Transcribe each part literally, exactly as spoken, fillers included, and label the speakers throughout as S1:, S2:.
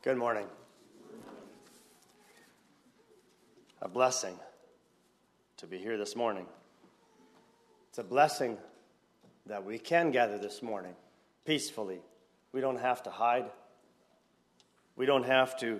S1: Good morning. A blessing to be here this morning. It's a blessing that we can gather this morning peacefully. We don't have to hide. We don't have to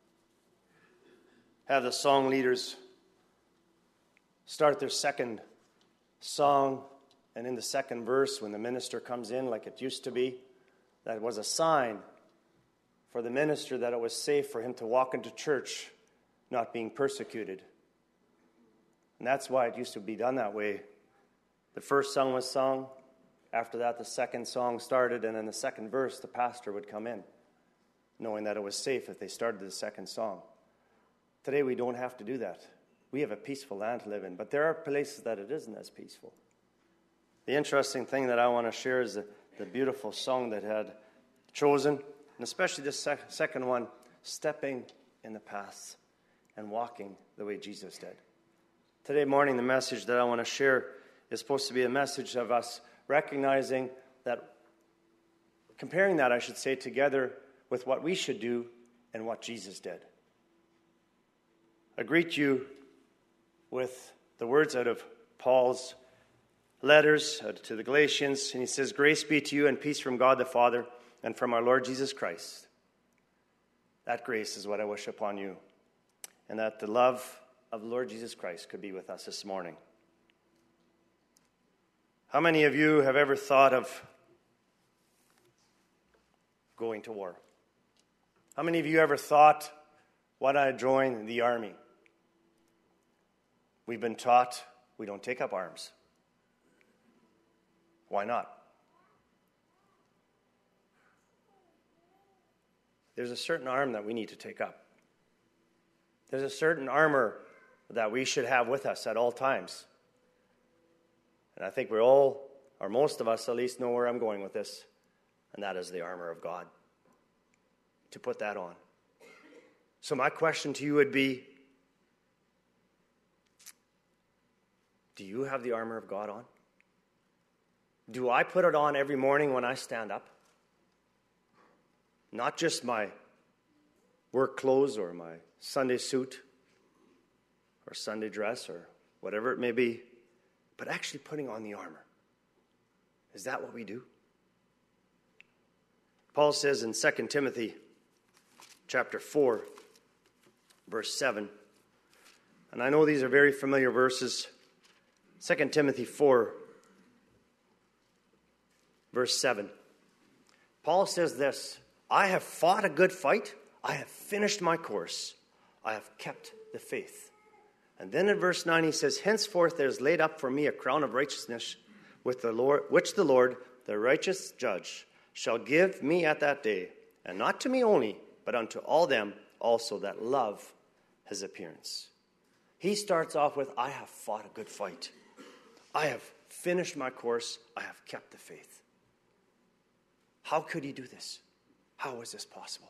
S1: have the song leaders start their second song, and in the second verse, when the minister comes in like it used to be, that was a sign for the minister that it was safe for him to walk into church not being persecuted. And that's why it used to be done that way. The first song was sung. After that, the second song started, and in the second verse, the pastor would come in, knowing that it was safe if they started the second song. Today, we don't have to do that. We have a peaceful land to live in, but there are places that it isn't as peaceful. The interesting thing that I want to share is the, the beautiful song that had chosen, and especially the sec- second one, stepping in the paths and walking the way Jesus did. Today morning, the message that I want to share is supposed to be a message of us recognizing that, comparing that, I should say, together with what we should do and what Jesus did. I greet you with the words out of Paul's letters to the Galatians, and he says, "Grace be to you and peace from God the Father and from our Lord Jesus Christ." That grace is what I wish upon you, and that the love of the Lord Jesus Christ could be with us this morning. How many of you have ever thought of going to war? How many of you ever thought, why don't I join the army? We've been taught we don't take up arms. Why not? There's a certain arm that we need to take up. There's a certain armor that we should have with us at all times. And I think we're all, or most of us at least, know where I'm going with this, and that is the armor of God. To put that on. So my question to you would be, do you have the armor of God on? Do I put it on every morning when I stand up? Not just my work clothes or my Sunday suit or Sunday dress or whatever it may be, but actually putting on the armor. Is that what we do? Paul says in Second Timothy chapter four, verse seven, and I know these are very familiar verses. Second Timothy four, verse seven. Paul says this, "I have fought a good fight. I have finished my course. I have kept the faith." And then in verse nine he says, "Henceforth there is laid up for me a crown of righteousness, with the Lord, which the Lord, the righteous judge, shall give me at that day, and not to me only, but unto all them also that love his appearance." He starts off with, "I have fought a good fight. I have finished my course. I have kept the faith." How could he do this? How is this possible?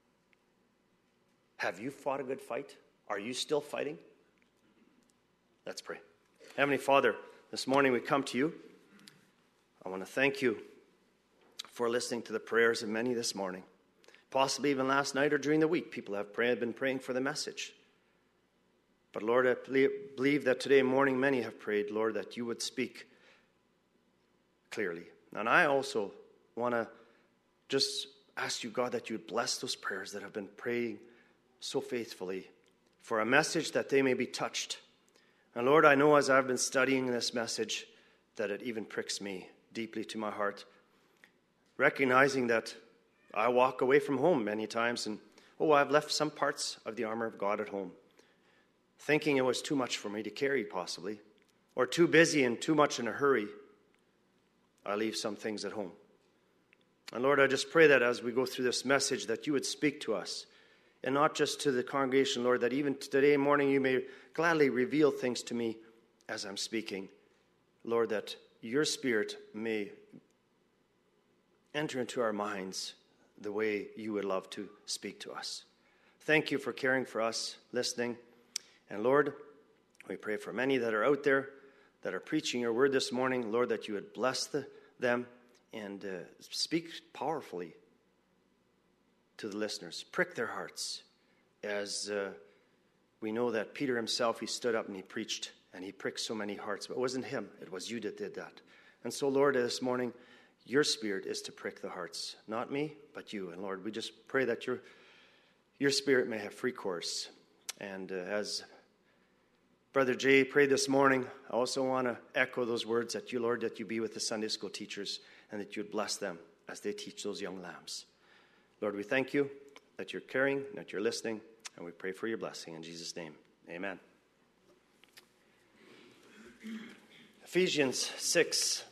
S1: Have you fought a good fight? Are you still fighting? Let's pray. Heavenly Father, this morning we come to you. I want to thank you for listening to the prayers of many this morning. Possibly even last night or during the week, people have prayed, been praying for the message. But Lord, I believe that today morning many have prayed, Lord, that you would speak clearly. And I also want to just ask you, God, that you would bless those prayers that have been praying so faithfully for a message that they may be touched. And Lord, I know as I've been studying this message that it even pricks me deeply to my heart, recognizing that I walk away from home many times and, oh, I've left some parts of the armor of God at home, thinking it was too much for me to carry possibly, or too busy and too much in a hurry. I leave some things at home. And Lord, I just pray that as we go through this message that you would speak to us, and not just to the congregation, Lord, that even today morning you may gladly reveal things to me as I'm speaking. Lord, that your Spirit may enter into our minds the way you would love to speak to us. Thank you for caring for us, listening. And Lord, we pray for many that are out there that are preaching your word this morning, Lord, that you would bless the, them and uh, speak powerfully to the listeners. Prick their hearts. As uh, we know that Peter himself, he stood up and he preached, and he pricked so many hearts. But it wasn't him. It was you that did that. And so, Lord, this morning, your spirit is to prick the hearts. Not me, but you. And Lord, we just pray that your, your spirit may have free course. And uh, as Brother Jay prayed this morning, I also want to echo those words that you, Lord, that you be with the Sunday school teachers and that you would bless them as they teach those young lambs. Lord, we thank you that you're caring, that you're listening, and we pray for your blessing in Jesus' name. Amen. Ephesians six.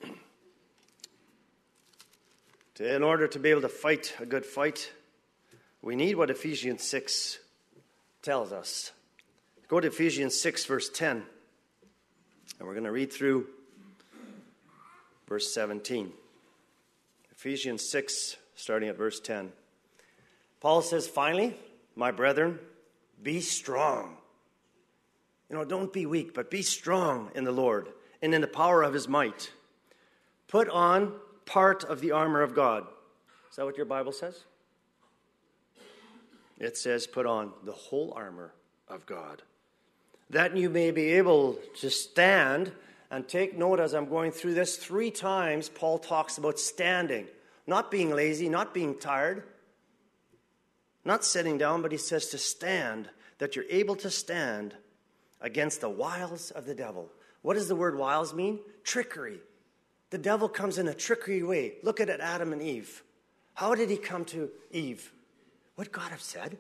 S1: In order to be able to fight a good fight, we need what Ephesians six tells us. Go to Ephesians six, verse ten, and we're going to read through verse seventeen. Ephesians six, starting at verse ten. Paul says, finally, my brethren, be strong. You know, don't be weak, but be strong in the Lord and in the power of his might. Put on part of the armor of God. Is that what your Bible says? It says, put on the whole armor of God, that you may be able to stand. And take note, as I'm going through this, three times Paul talks about standing. Not being lazy, not being tired, not sitting down, but he says to stand, that you're able to stand against the wiles of the devil. What does the word wiles mean? Trickery. The devil comes in a trickery way. Look at it, Adam and Eve. How did he come to Eve? What God have said?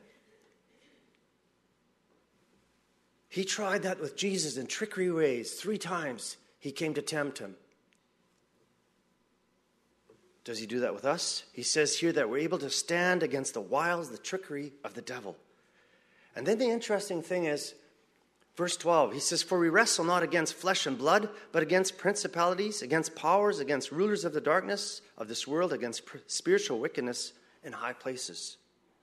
S1: He tried that with Jesus in trickery ways. Three times he came to tempt him. Does he do that with us? He says here that we're able to stand against the wiles, the trickery of the devil. And then the interesting thing is, verse twelve, he says, for we wrestle not against flesh and blood, but against principalities, against powers, against rulers of the darkness of this world, against spiritual wickedness in high places.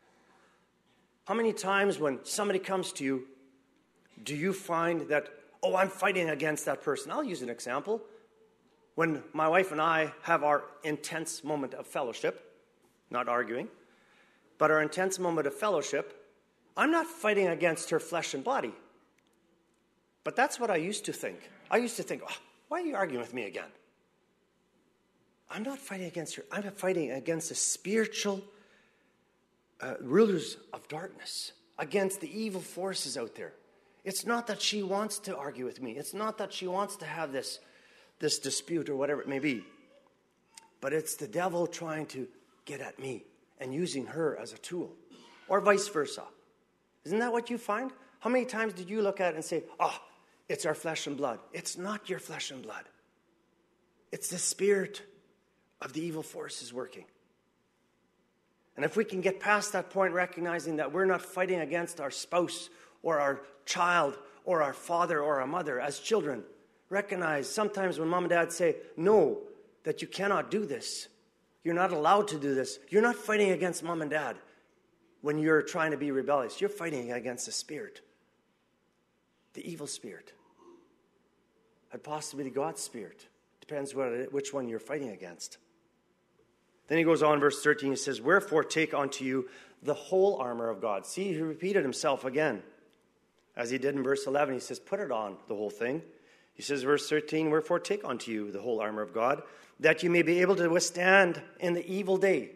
S1: How many times when somebody comes to you, do you find that, oh, I'm fighting against that person? I'll use an example. When my wife and I have our intense moment of fellowship, not arguing, but our intense moment of fellowship, I'm not fighting against her flesh and body. But that's what I used to think. I used to think, oh, why are you arguing with me again? I'm not fighting against her. I'm fighting against the spiritual uh, rulers of darkness, against the evil forces out there. It's not that she wants to argue with me. It's not that she wants to have this, this dispute or whatever it may be. But it's the devil trying to get at me and using her as a tool. Or vice versa. Isn't that what you find? How many times did you look at it and say, oh, it's our flesh and blood? It's not your flesh and blood. It's the spirit of the evil forces working. And if we can get past that point, recognizing that we're not fighting against our spouse or our child or our father or our mother as children, recognize sometimes when mom and dad say, no, that you cannot do this. You're not allowed to do this. You're not fighting against mom and dad when you're trying to be rebellious. You're fighting against the spirit, the evil spirit. And possibly God's spirit. Depends what it, which one you're fighting against. Then he goes on, verse thirteen, he says, wherefore take unto you the whole armor of God. See, he repeated himself again. As he did in verse eleven, he says, put it on, the whole thing. He says, verse thirteen, wherefore take unto you the whole armor of God, that you may be able to withstand in the evil day.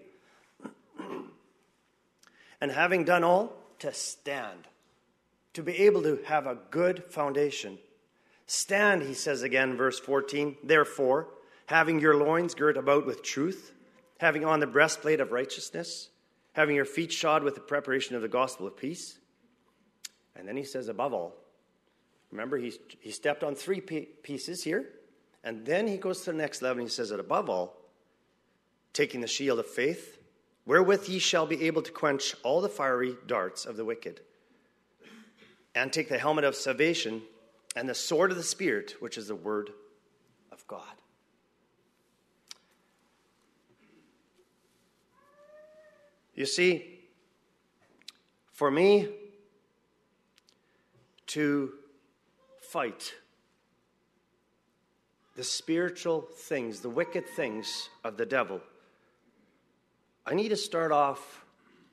S1: And having done all, to stand. To be able to have a good foundation. Stand, he says again, verse fourteen, therefore, having your loins girt about with truth, having on the breastplate of righteousness, having your feet shod with the preparation of the gospel of peace. And then he says, above all, remember, he, he stepped on three pieces here, and then he goes to the next level, and he says that above all, taking the shield of faith, wherewith ye shall be able to quench all the fiery darts of the wicked, and take the helmet of salvation and the sword of the Spirit, which is the word of God. You see, for me to fight the spiritual things, the wicked things of the devil, I need to start off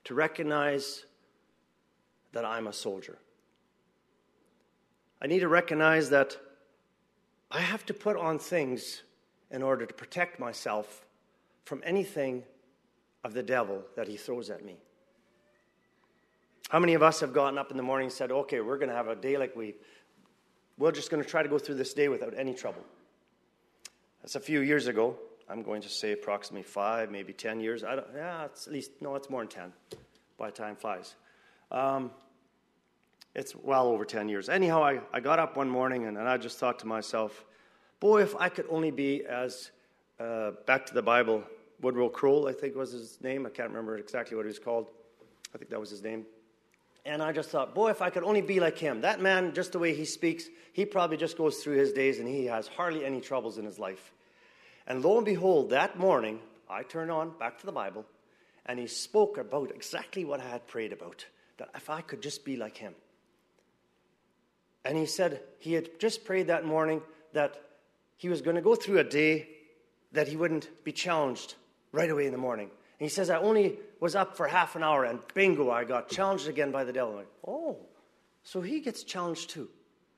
S1: to recognize that I'm a soldier. I need to recognize that I have to put on things in order to protect myself from anything of the devil that he throws at me. How many of us have gotten up in the morning and said, okay, we're going to have a day like we, we're just going to try to go through this day without any trouble? That's a few years ago. I'm going to say approximately five, maybe ten years. I don't, yeah, it's at least, no, it's more than ten by time flies. Um, it's well over ten years. Anyhow, I, I got up one morning and, and I just thought to myself, boy, if I could only be as, uh, back to the Bible, Woodrow Kroll, I think was his name. I can't remember exactly what he was called. I think that was his name. And I just thought, boy, if I could only be like him. That man, just the way he speaks, he probably just goes through his days and he has hardly any troubles in his life. And lo and behold, that morning, I turned on back to the Bible, and he spoke about exactly what I had prayed about, that if I could just be like him. And he said he had just prayed that morning that he was going to go through a day that he wouldn't be challenged right away in the morning. And he says, I only was up for half an hour, and bingo, I got challenged again by the devil. I'm like, oh, so he gets challenged too.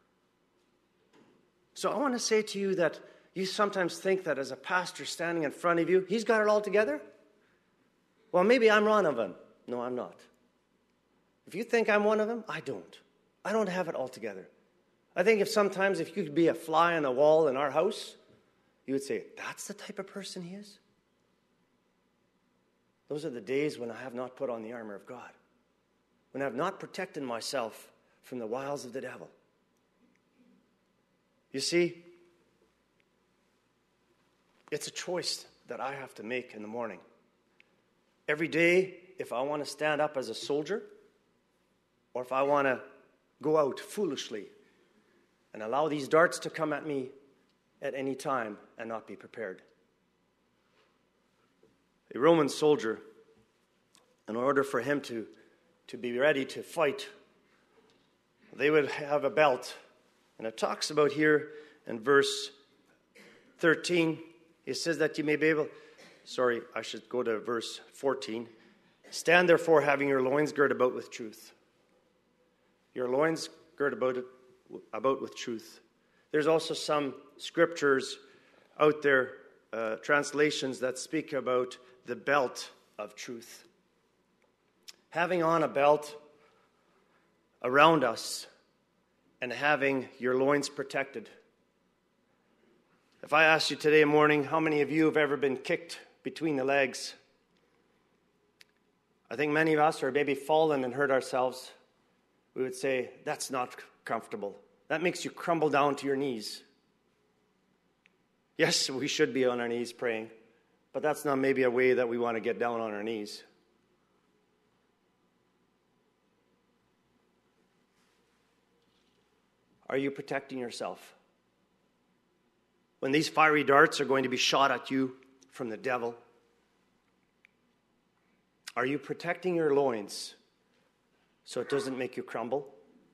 S1: So I want to say to you that you sometimes think that as a pastor standing in front of you, he's got it all together. Well, maybe I'm one of them. No, I'm not. If you think I'm one of them, I don't. I don't have it all together. I think if sometimes if you could be a fly on the wall in our house, you would say, that's the type of person he is. Those are the days when I have not put on the armor of God, when I have not protected myself from the wiles of the devil. You see, it's a choice that I have to make in the morning. Every day, if I want to stand up as a soldier, or if I want to go out foolishly and allow these darts to come at me at any time and not be prepared. A Roman soldier, in order for him to, to be ready to fight, they would have a belt. And it talks about here in verse thirteen, it says that you may be able, sorry, I should go to verse fourteen. Stand therefore having your loins girt about with truth. Your loins girt about, it, about with truth. There's also some scriptures out there, uh, translations that speak about the belt of truth. Having on a belt around us and having your loins protected. If I asked you today morning, how many of you have ever been kicked between the legs? I think many of us, or maybe fallen and hurt ourselves, we would say, that's not comfortable. That makes you crumble down to your knees. Yes, we should be on our knees praying, but that's not maybe a way that we want to get down on our knees. Are you protecting yourself? When these fiery darts are going to be shot at you from the devil, are you protecting your loins so it doesn't make you crumble?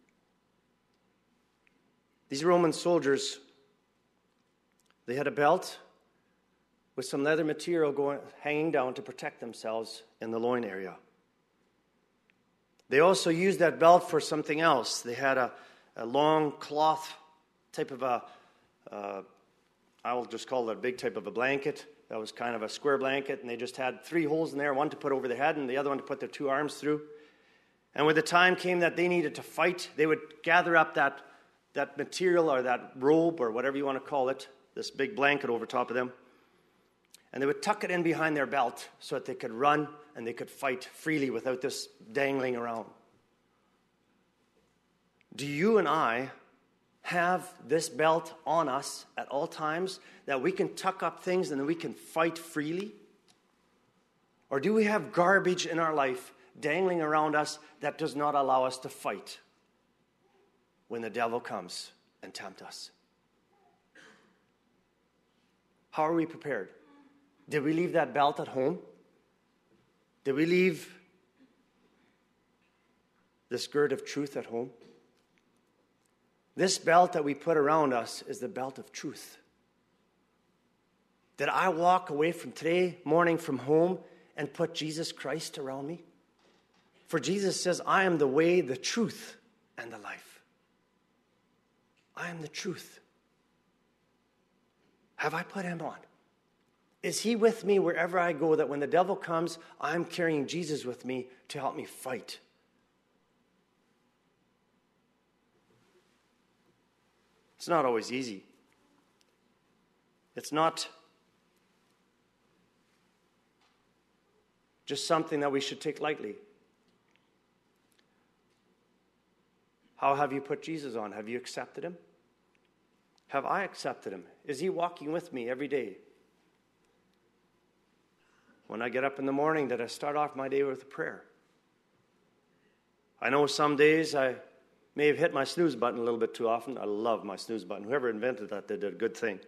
S1: These Roman soldiers, they had a belt with some leather material going, hanging down to protect themselves in the loin area. They also used that belt for something else. They had a, a long cloth type of a, uh, I will just call it a big type of a blanket. That was kind of a square blanket, and they just had three holes in there, one to put over their head and the other one to put their two arms through. And when the time came that they needed to fight, they would gather up that, that material or that robe or whatever you want to call it, this big blanket over top of them, and they would tuck it in behind their belt so that they could run and they could fight freely without this dangling around. Do you and I have this belt on us at all times that we can tuck up things and that we can fight freely? Or do we have garbage in our life dangling around us that does not allow us to fight when the devil comes and tempt us? How are we prepared? Did we leave that belt at home? Did we leave this gird of truth at home? This belt that we put around us is the belt of truth. Did I walk away from today morning from home and put Jesus Christ around me? For Jesus says, I am the way, the truth, and the life. I am the truth. Have I put him on? Is he with me wherever I go, that when the devil comes, I'm carrying Jesus with me to help me fight? It's not always easy. It's not just something that we should take lightly. How have you put Jesus on? Have you accepted him? Have I accepted him? Is he walking with me every day? When I get up in the morning, did I start off my day with a prayer? I know some days I may have hit my snooze button a little bit too often. I love my snooze button. Whoever invented that, they did a good thing.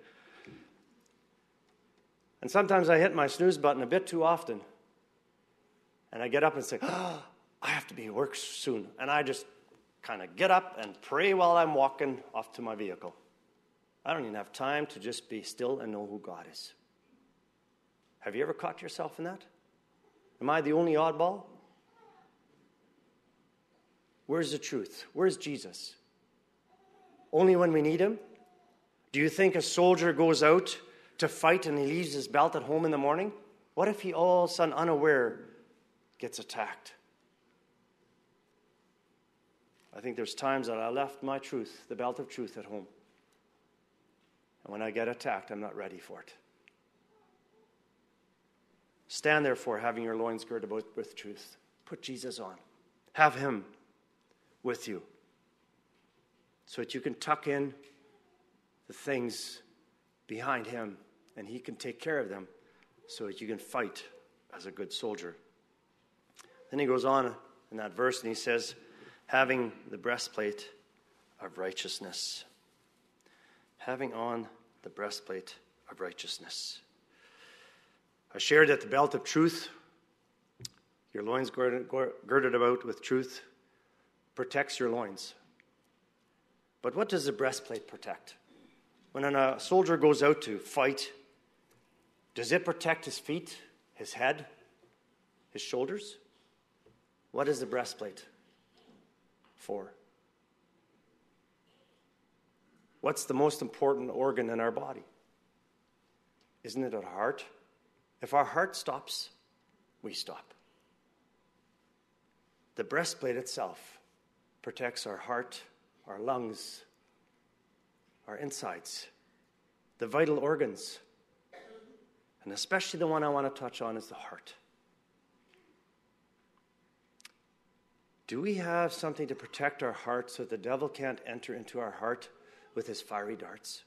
S1: And sometimes I hit my snooze button a bit too often. And I get up and say, oh, I have to be at work soon. And I just kind of get up and pray while I'm walking off to my vehicle. I don't even have time to just be still and know who God is. Have you ever caught yourself in that? Am I the only oddball? Where's the truth? Where's Jesus? Only when we need him? Do you think a soldier goes out to fight and he leaves his belt at home in the morning? What if he all of a sudden, unaware, gets attacked? I think there's times that I left my truth, the belt of truth, at home. And when I get attacked, I'm not ready for it. Stand therefore, having your loins girded about with truth. Put Jesus on. Have him with you, so that you can tuck in the things behind him, and he can take care of them, so that you can fight as a good soldier. Then he goes on in that verse, and he says, having the breastplate of righteousness. Having on the breastplate of righteousness. I shared that the belt of truth, your loins girded, girded about with truth, protects your loins. But what does the breastplate protect? When a soldier goes out to fight, does it protect his feet, his head, his shoulders? What is the breastplate for? What's the most important organ in our body? Isn't it our heart? If our heart stops, we stop. The breastplate itself protects our heart, our lungs, our insides, the vital organs. And especially the one I want to touch on is the heart. Do we have something to protect our heart so that the devil can't enter into our heart with his fiery darts?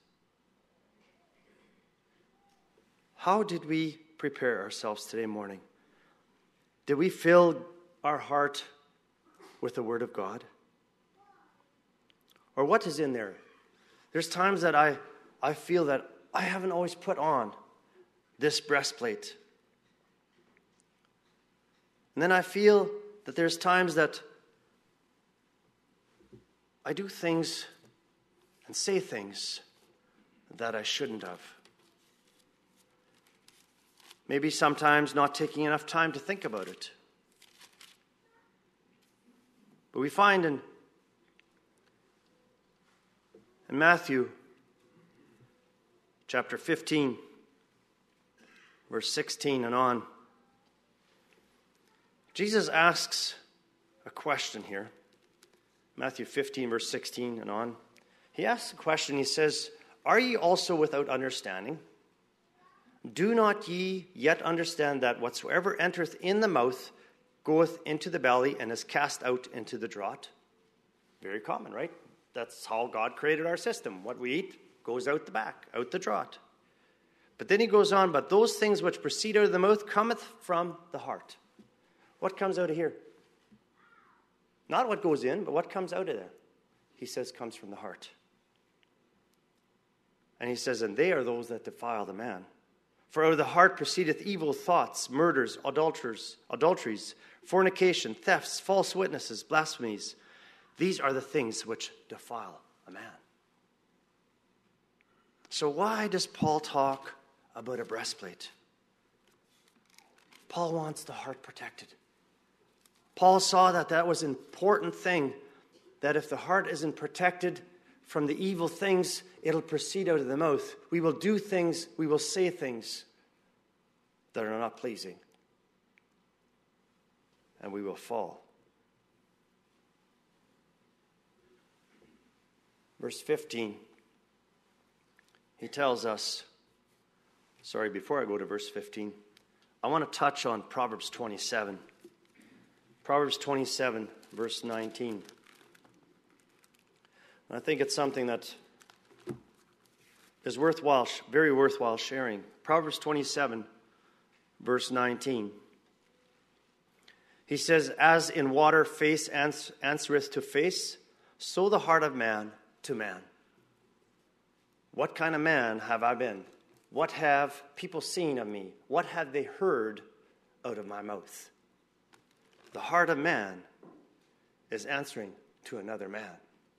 S1: How did we prepare ourselves today morning? Did we fill our heart with the Word of God? Or what is in there? There's times that I, I feel that I haven't always put on this breastplate. And then I feel that there's times that I do things and say things that I shouldn't have. Maybe sometimes not taking enough time to think about it. But we find in, in Matthew chapter fifteen, verse sixteen and on, Jesus asks a question here. Matthew fifteen, verse sixteen and on. He asks a question. He says, are ye also without understanding? Do not ye yet understand that whatsoever entereth in the mouth goeth into the belly and is cast out into the draught? Very common, right? That's how God created our system. What we eat goes out the back, out the draught. But then he goes on, but those things which proceed out of the mouth cometh from the heart. What comes out of here? Not what goes in, but what comes out of there. He says comes from the heart. And he says, and they are those that defile the man. For out of the heart proceedeth evil thoughts, murders, adulterers, adulteries, fornication, thefts, false witnesses, blasphemies. These are the things which defile a man. So why does Paul talk about a breastplate? Paul wants the heart protected. Paul saw that that was an important thing, that if the heart isn't protected from the evil things, it'll proceed out of the mouth. We will do things, we will say things that are not pleasing. And we will fall. Verse fifteen, he tells us, sorry, before I go to verse fifteen, I want to touch on Proverbs twenty-seven. Proverbs twenty-seven, verse nineteen. And I think it's something that is worthwhile, very worthwhile sharing. Proverbs twenty-seven, verse nineteen. He says, as in water face answereth to face, so the heart of man to man. What kind of man have I been? What have people seen of me? What have they heard out of my mouth? The heart of man is answering to another man.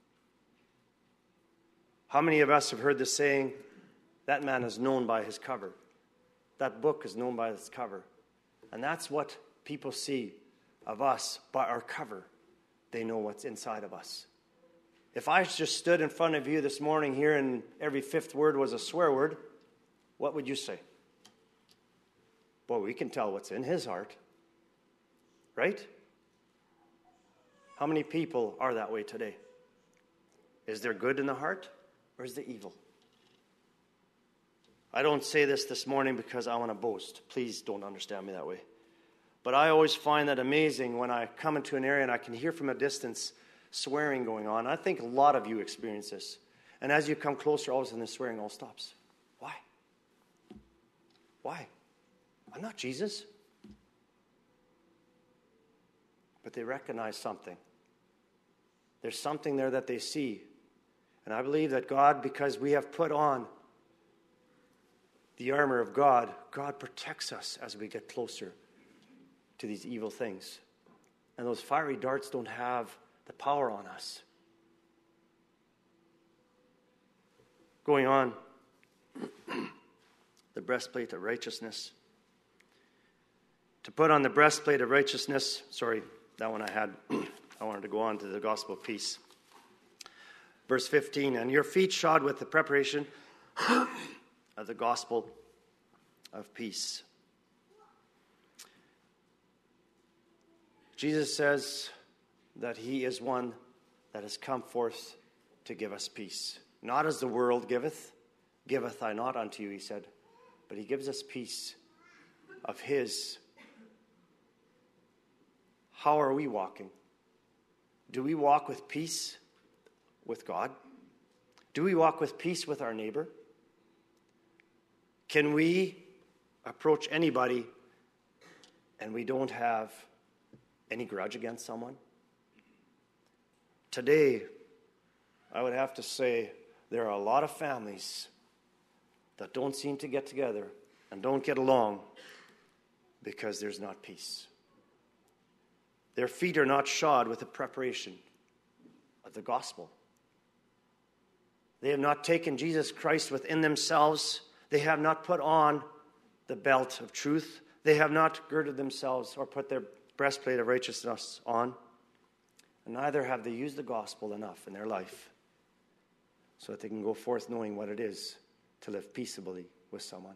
S1: How many of us have heard the saying, that man is known by his cover? That book is known by its cover. And that's what people see of us by our cover. They know what's inside of us. If I just stood in front of you this morning here and every fifth word was a swear word, what would you say? Well, we can tell what's in his heart. Right? How many people are that way today? Is there good in the heart or is there evil? I don't say this this morning because I want to boast. Please don't understand me that way. But I always find that amazing when I come into an area and I can hear from a distance swearing going on. I think a lot of you experience this. And as you come closer, all of a sudden the swearing all stops. Why? Why? I'm not Jesus. But they recognize something. There's something there that they see. And I believe that God, because we have put on the armor of God, God protects us as we get closer to these evil things. And those fiery darts don't have the power on us. Going on, the breastplate of righteousness. To put on the breastplate of righteousness, sorry, that one I had, I wanted to go on to the gospel of peace. Verse fifteen, and your feet shod with the preparation of the gospel of peace. Jesus says that he is one that has come forth to give us peace. Not as the world giveth, giveth I not unto you, he said, but he gives us peace of his. How are we walking? Do we walk with peace with God? Do we walk with peace with our neighbor? Can we approach anybody and we don't have any grudge against someone? Today, I would have to say there are a lot of families that don't seem to get together and don't get along because there's not peace. Their feet are not shod with the preparation of the gospel. They have not taken Jesus Christ within themselves. They have not put on the belt of truth. They have not girded themselves or put their breastplate of righteousness on. And neither have they used the gospel enough in their life so that they can go forth knowing what it is to live peaceably with someone.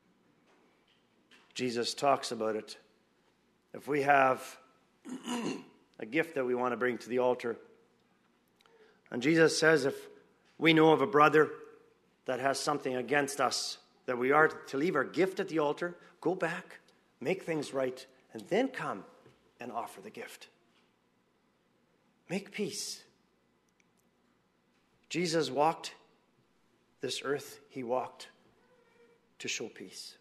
S1: Jesus talks about it. If we have a gift that we want to bring to the altar, and Jesus says if we know of a brother that has something against us, that we are to leave our gift at the altar, go back, make things right, and then come and offer the gift. Make peace. Jesus walked this earth. He walked to show peace.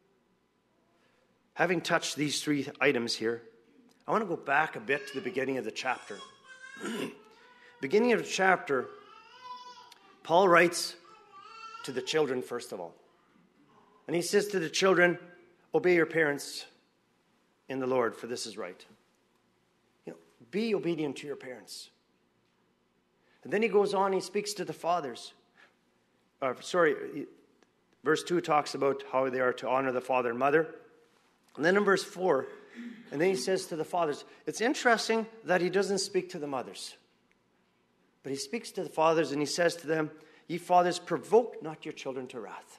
S1: Having touched these three items here, I want to go back a bit to the beginning of the chapter. Beginning of the chapter, Paul writes to the children first of all. And he says to the children, obey your parents in the Lord, for this is right. You know, be obedient to your parents. And then he goes on, he speaks to the fathers. Uh, sorry, verse two talks about how they are to honor the father and mother. And then in verse four, and then he says to the fathers, it's interesting that he doesn't speak to the mothers. But he speaks to the fathers and he says to them, ye fathers, provoke not your children to wrath.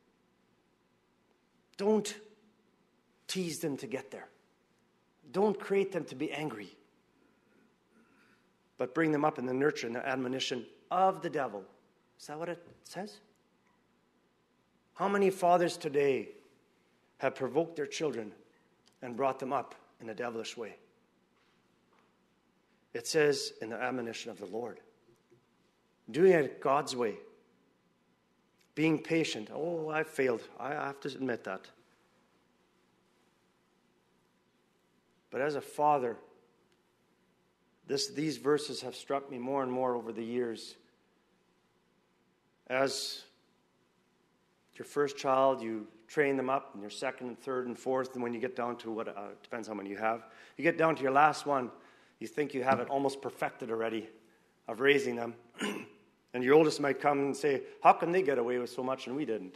S1: Don't tease them to get there. Don't create them to be angry. But bring them up in the nurture and the admonition of the devil. Is that what it says? How many fathers today have provoked their children and brought them up in a devilish way? It says in the admonition of the Lord. Doing it God's way. Being patient. Oh, I failed. I have to admit that. But as a father, this, these verses have struck me more and more over the years. As your first child, you train them up, and your second and third and fourth, and when you get down to what, uh, depends how many you have, you get down to your last one, you think you have it almost perfected already of raising them. And your oldest might come and say, how can they get away with so much and we didn't?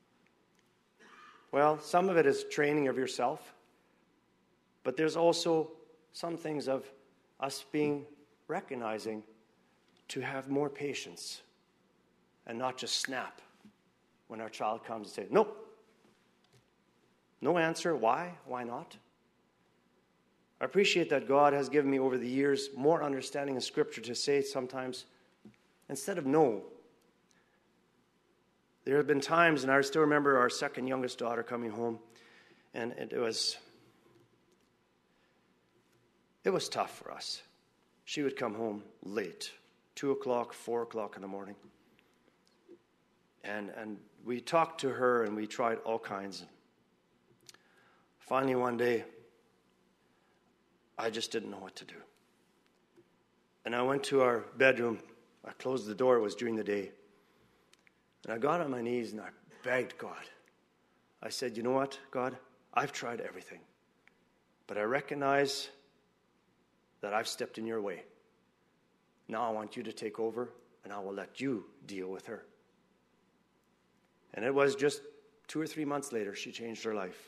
S1: Well, some of it is training of yourself, but there's also some things of us being, recognizing to have more patience and not just snap when our child comes and say, nope. No answer. Why? Why not? I appreciate that God has given me over the years more understanding of Scripture to say sometimes, instead of no. There have been times, and I still remember our second youngest daughter coming home, and it was, it was tough for us. She would come home late, two o'clock, four o'clock in the morning. And, and we talked to her, and we tried all kinds. Finally, one day, I just didn't know what to do. And I went to our bedroom. I closed the door. It was during the day. And I got on my knees and I begged God. I said, you know what, God? I've tried everything. But I recognize that I've stepped in your way. Now I want you to take over, and I will let you deal with her. And it was just two or three months later, she changed her life.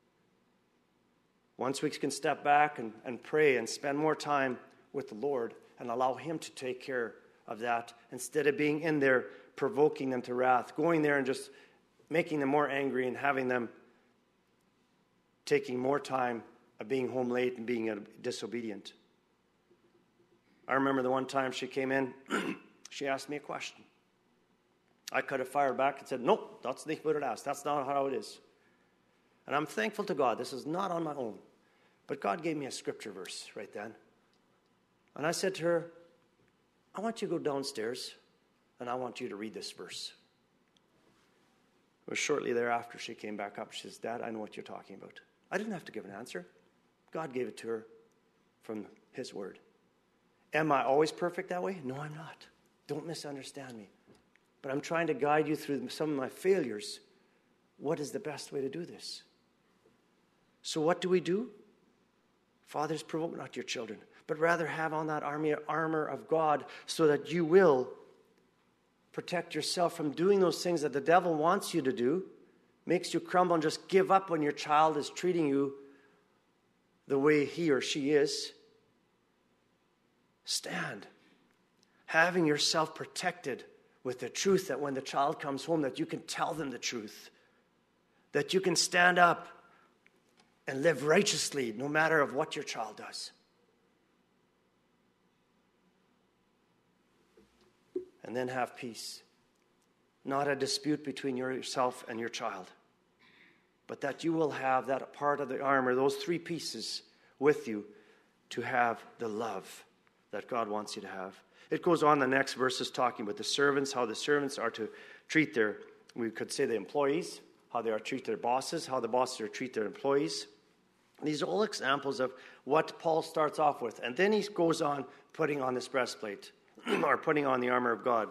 S1: Once we can step back and, and pray and spend more time with the Lord and allow Him to take care of that, instead of being in there provoking them to wrath, going there and just making them more angry and having them taking more time of being home late and being disobedient. I remember the one time she came in, she asked me a question. I could have fired back and said, nope, that's not what it asked. That's not how it is. And I'm thankful to God. This is not on my own. But God gave me a scripture verse right then. And I said to her, I want you to go downstairs, and I want you to read this verse. It was shortly thereafter she came back up. She says, Dad, I know what you're talking about. I didn't have to give an answer. God gave it to her from His word. Am I always perfect that way? No, I'm not. Don't misunderstand me. But I'm trying to guide you through some of my failures. What is the best way to do this? So what do we do? Fathers, provoke not your children, but rather have on that armor of God so that you will protect yourself from doing those things that the devil wants you to do, makes you crumble and just give up when your child is treating you the way he or she is. Stand, having yourself protected with the truth that when the child comes home, that you can tell them the truth, that you can stand up and live righteously no matter of what your child does. And then have peace. Not a dispute between yourself and your child, but that you will have that part of the armor, those three pieces with you to have the love that God wants you to have. It goes on, the next verses talking about the servants, how the servants are to treat their, we could say the employees, how they are to treat their bosses, how the bosses are to treat their employees. These are all examples of what Paul starts off with. And then he goes on putting on this breastplate, or putting on the armor of God.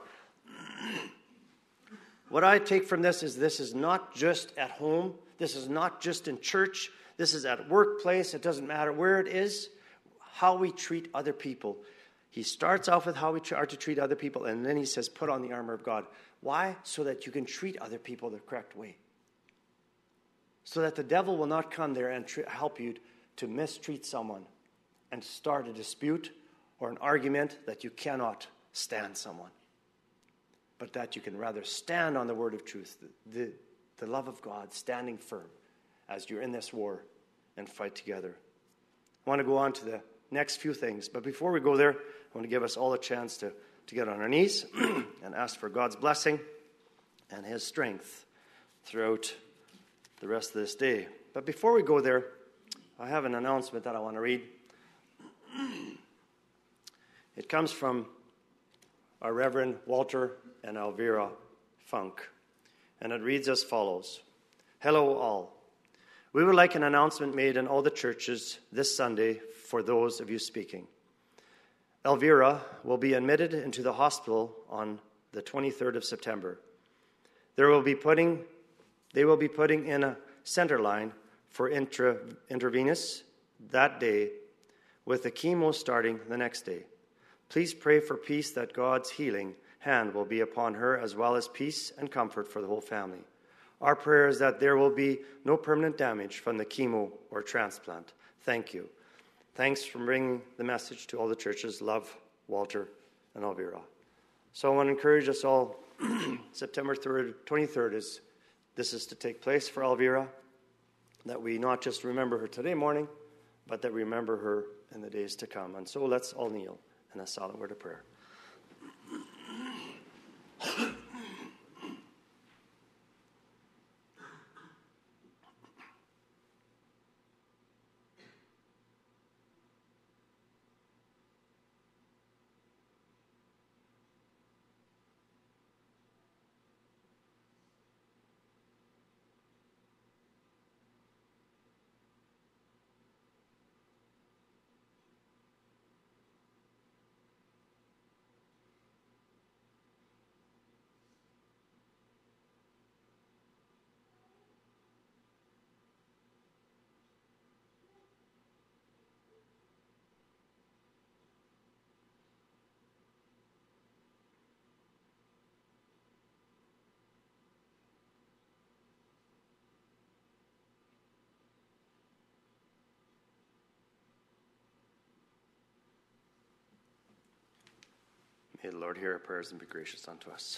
S1: What I take from this is this is not just at home. This is not just in church. This is at workplace. It doesn't matter where it is, how we treat other people. He starts off with how we are to treat other people, and then he says, put on the armor of God. Why? So that you can treat other people the correct way. so that the devil will not come there and tr- help you to mistreat someone and start a dispute or an argument that you cannot stand someone, but that you can rather stand on the word of truth, the, the, the love of God, standing firm as you're in this war and fight together. I want to go on to the next few things, but before we go there, I want to give us all a chance to, to get on our knees and ask for God's blessing and his strength throughout the rest of this day. But before we go there, I have an announcement that I want to read. It comes from our Reverend Walter and Elvira Funk, and it reads as follows. Hello all. We would like an announcement made in all the churches this Sunday for those of you speaking. Elvira will be admitted into the hospital on the twenty-third of September. There will be putting, they will be putting in a center line for intra, intravenous that day, with the chemo starting the next day. Please pray for peace, that God's healing hand will be upon her, as well as peace and comfort for the whole family. Our prayer is that there will be no permanent damage from the chemo or transplant. Thank you. Thanks for bringing the message to all the churches. Love, Walter and Elvira. So I want to encourage us all. September third, twenty-third is this is to take place for Elvira, that we not just remember her today morning, but that we remember her in the days to come. And so let's all kneel in a silent word of prayer. May the Lord hear our prayers and be gracious unto us.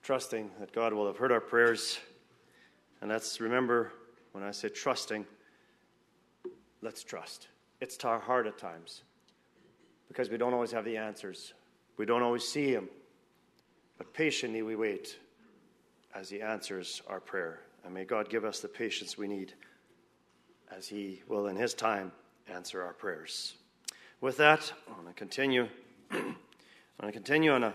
S1: trusting that God will have heard our prayers. And let's remember, when I say trusting, let's trust. It's hard at times because we don't always have the answers. We don't always see him. But patiently we wait as he answers our prayer. And may God give us the patience we need as he will in his time answer our prayers. With that, I'm going to continue. I'm going to continue on, a,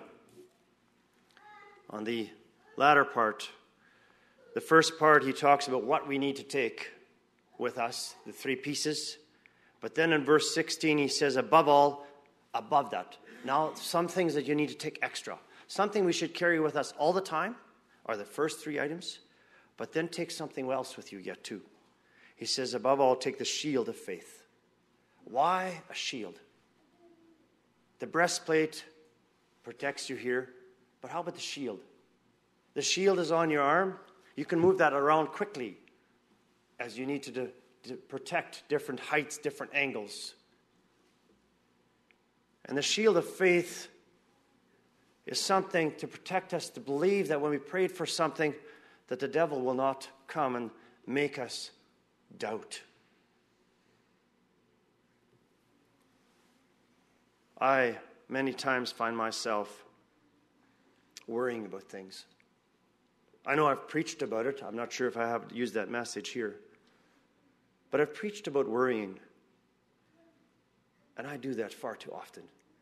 S1: on the latter part. The first part, he talks about what we need to take with us, the three pieces. But then in verse sixteen, he says, above all, above that. Now, some things that you need to take extra. Something we should carry with us all the time are the first three items. But then take something else with you yet too. He says, above all, take the shield of faith. Why a shield? The breastplate protects you here. But how about the shield? The shield is on your arm. You can move that around quickly as you need to, do, to protect different heights, different angles. And the shield of faith is something to protect us, to believe that when we prayed for something, that the devil will not come and make us doubt. I, many times, find myself worrying about things. I know I've preached about it. I'm not sure if I have used that message here. But I've preached about worrying. And I do that far too often.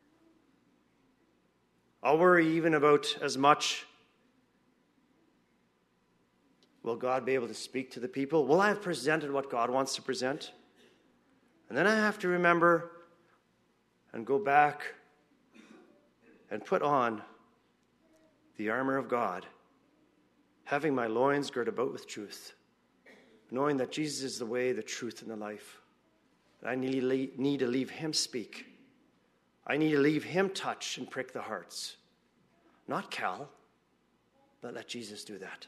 S1: I'll worry even about as much. Will God be able to speak to the people? Will I have presented what God wants to present? And then I have to remember and go back and put on the armor of God, having my loins girt about with truth, knowing that Jesus is the way, the truth, and the life. I need, need to leave him speak. I need to leave him touch and prick the hearts. Not Cal, but let Jesus do that.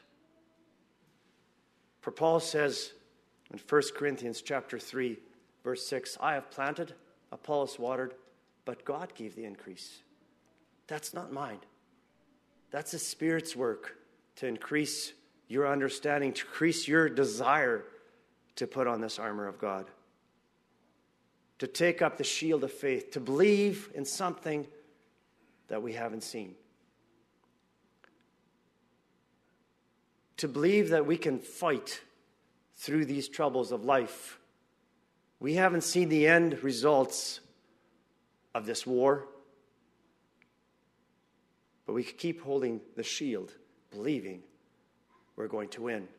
S1: For Paul says in First Corinthians chapter three, verse six, I have planted, Apollos watered, but God gave the increase. That's not mine. That's the Spirit's work to increase your understanding, to increase your desire to put on this armor of God. To take up the shield of faith, to believe in something that we haven't seen. To believe that we can fight through these troubles of life. We haven't seen the end results of this war, but we keep holding the shield, believing we're going to win.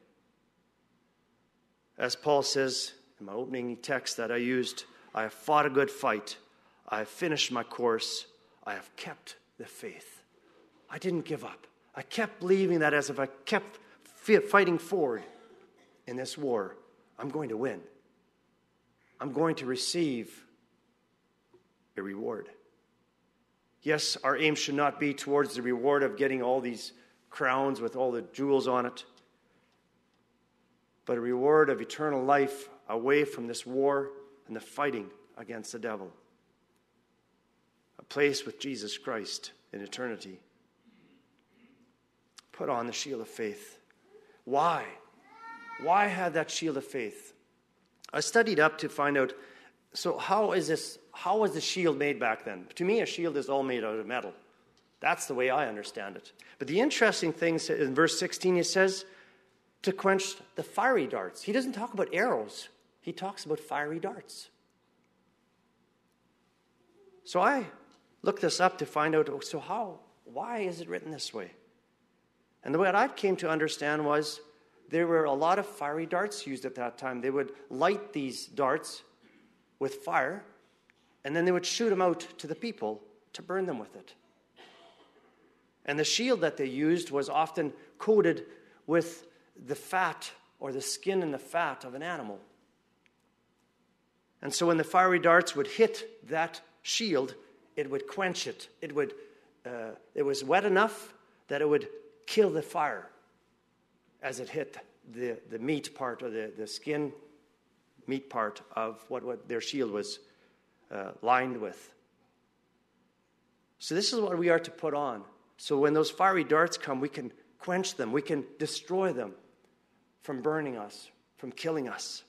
S1: As Paul says in my opening text that I used, I have fought a good fight. I have finished my course. I have kept the faith. I didn't give up. I kept believing that as if I kept fighting forward in this war, I'm going to win. I'm going to receive a reward. Yes, our aim should not be towards the reward of getting all these crowns with all the jewels on it, but a reward of eternal life away from this war and the fighting against the devil. A place with Jesus Christ in eternity. Put on the shield of faith. Why? Why have that shield of faith? I studied up to find out, so how is this, how was the shield made back then? To me, a shield is all made out of metal. That's the way I understand it. But the interesting thing in verse sixteen, it says, to quench the fiery darts. He doesn't talk about arrows. He talks about fiery darts. So I looked this up to find out, so how, why is it written this way? And the way I came to understand was there were a lot of fiery darts used at that time. They would light these darts with fire, and then they would shoot them out to the people to burn them with it. And the shield that they used was often coated with the fat or the skin and the fat of an animal. And so when the fiery darts would hit that shield, it would quench it. It would. Uh, it was wet enough that it would kill the fire as it hit the, the meat part or the, the skin meat part of what, what their shield was uh, lined with. So this is what we are to put on. So when those fiery darts come, we can quench them. We can destroy them from burning us, from killing us.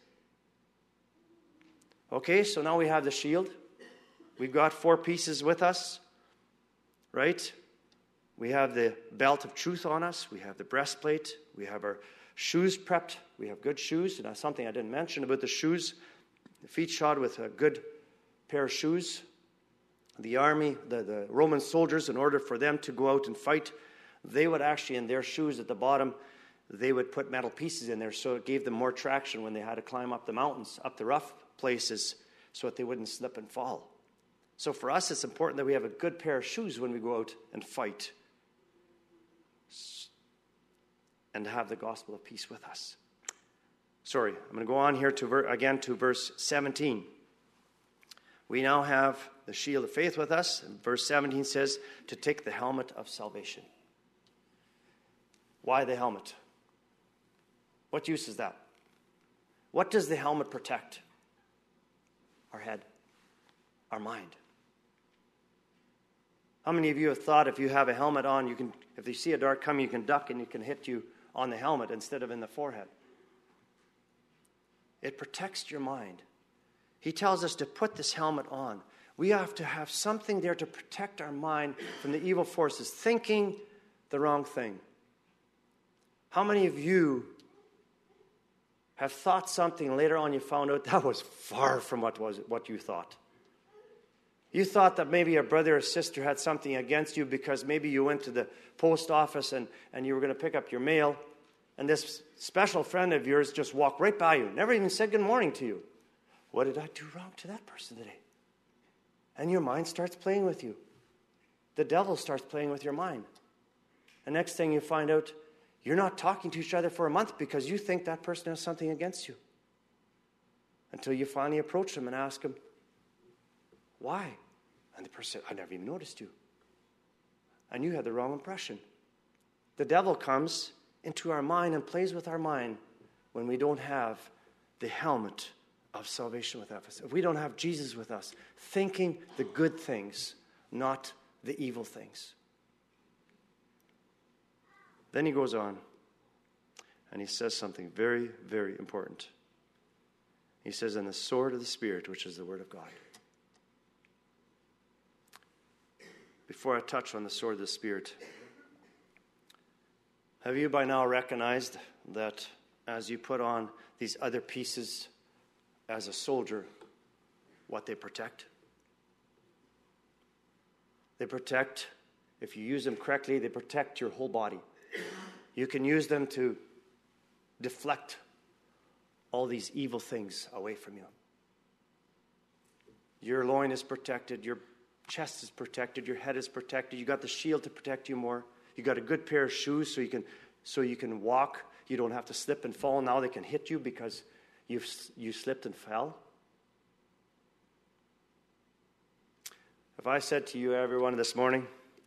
S1: Okay, so now we have the shield. We've got four pieces with us, right? We have the belt of truth on us. We have the breastplate. We have our shoes prepped. We have good shoes. And that's something I didn't mention about the shoes. The feet shod with a good pair of shoes. The army, the, the Roman soldiers, in order for them to go out and fight, they would actually, in their shoes at the bottom, they would put metal pieces in there so it gave them more traction when they had to climb up the mountains, up the rough places, so that they wouldn't slip and fall. So for us, it's important that we have a good pair of shoes when we go out and fight, and to have the gospel of peace with us. Sorry, I'm going to go on here to ver- again to verse seventeen. We now have the shield of faith with us. And verse seventeen says to take the helmet of salvation. Why the helmet? What use is that? What does the helmet protect? Our head, our mind. How many of you have thought if you have a helmet on, you can, if you see a dart coming, you can duck and it can hit you on the helmet instead of in the forehead? It protects your mind. He tells us to put this helmet on. We have to have something there to protect our mind from the evil forces, thinking the wrong thing. How many of you have thought something and later on you found out that was far from what was what you thought? You thought that maybe a brother or sister had something against you because maybe you went to the post office and, and you were going to pick up your mail, and this special friend of yours just walked right by you, never even said good morning to you. What did I do wrong to that person today? And your mind starts playing with you. The devil starts playing with your mind. And next thing you find out, you're not talking to each other for a month because you think that person has something against you. Until you finally approach them and ask them, why? And the person said, I never even noticed you. And you had the wrong impression. The devil comes into our mind and plays with our mind when we don't have the helmet of salvation with us. If we don't have Jesus with us, thinking the good things, not the evil things. Then he goes on and he says something very, very important. He says, and the sword of the Spirit, which is the word of God. Before I touch on the sword of the Spirit, have you by now recognized that as you put on these other pieces as a soldier, what they protect? They protect, if you use them correctly, they protect your whole body. You can use them to deflect all these evil things away from you. Your loin is protected, your chest is protected, your head is protected. You got the shield to protect you more. You got a good pair of shoes so you can so you can walk. You don't have to slip and fall. Now they can hit you because you've you slipped and fell. If I said to you, everyone, this morning,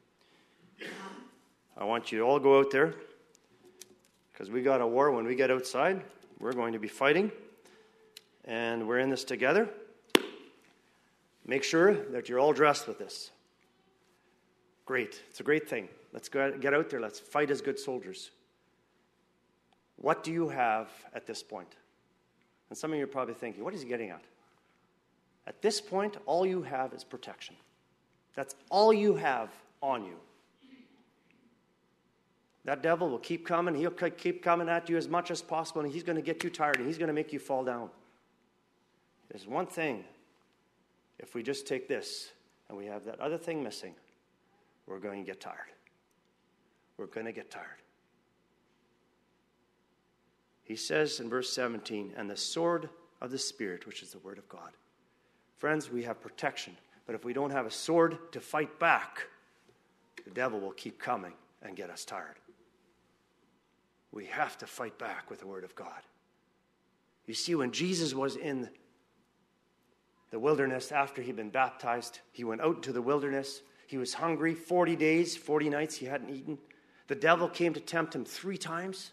S1: I want you to all go out there because we got a war. When we get outside, we're going to be fighting, and we're in this together. Make sure that you're all dressed with this. Great. It's a great thing. Let's go get out there. Let's fight as good soldiers. What do you have at this point? And some of you are probably thinking, what is he getting at? At this point, all you have is protection. That's all you have on you. That devil will keep coming. He'll keep coming at you as much as possible, and he's going to get you tired, and he's going to make you fall down. There's one thing. If we just take this and we have that other thing missing, we're going to get tired. We're going to get tired. He says in verse seventeen, and the sword of the Spirit, which is the word of God. Friends, we have protection. But if we don't have a sword to fight back, the devil will keep coming and get us tired. We have to fight back with the word of God. You see, when Jesus was in the wilderness after he'd been baptized, he went out into the wilderness. He was hungry. forty days, forty nights he hadn't eaten. The devil came to tempt him three times.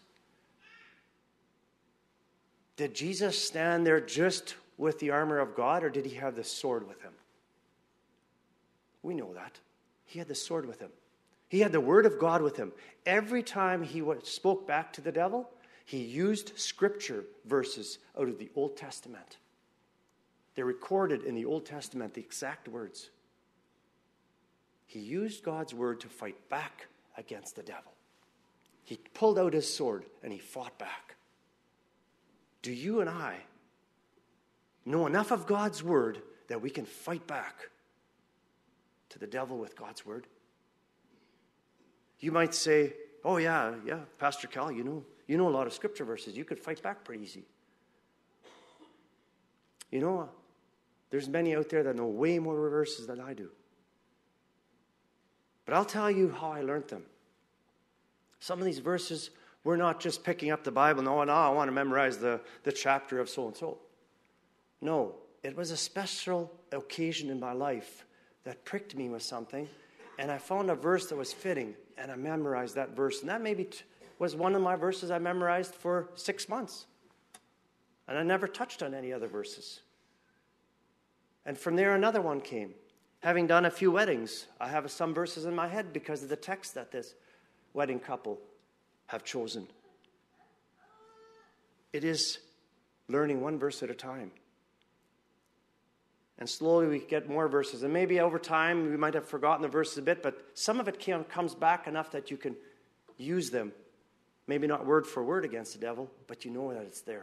S1: Did Jesus stand there just with the armor of God, or did he have the sword with him? We know that. He had the sword with him. He had the Word of God with him. Every time he spoke back to the devil, he used scripture verses out of the Old Testament. They're recorded in the Old Testament, the exact words. He used God's Word to fight back against the devil. He pulled out his sword and he fought back. Do you and I know enough of God's Word that we can fight back to the devil with God's Word? You might say, oh yeah, yeah, Pastor Cal, you know, you know a lot of scripture verses. You could fight back pretty easy. You know, there's many out there that know way more verses than I do. But I'll tell you how I learned them. Some of these verses were not just picking up the Bible, no, no, I want to memorize the, the chapter of so-and-so. No, it was a special occasion in my life that pricked me with something, and I found a verse that was fitting, and I memorized that verse. And that maybe t- was one of my verses I memorized for six months. And I never touched on any other verses. And from there, another one came. Having done a few weddings, I have some verses in my head because of the text that this wedding couple have chosen. It is learning one verse at a time. And slowly we get more verses. And maybe over time we might have forgotten the verses a bit, but some of it can, comes back enough that you can use them. Maybe not word for word against the devil, but you know that it's there.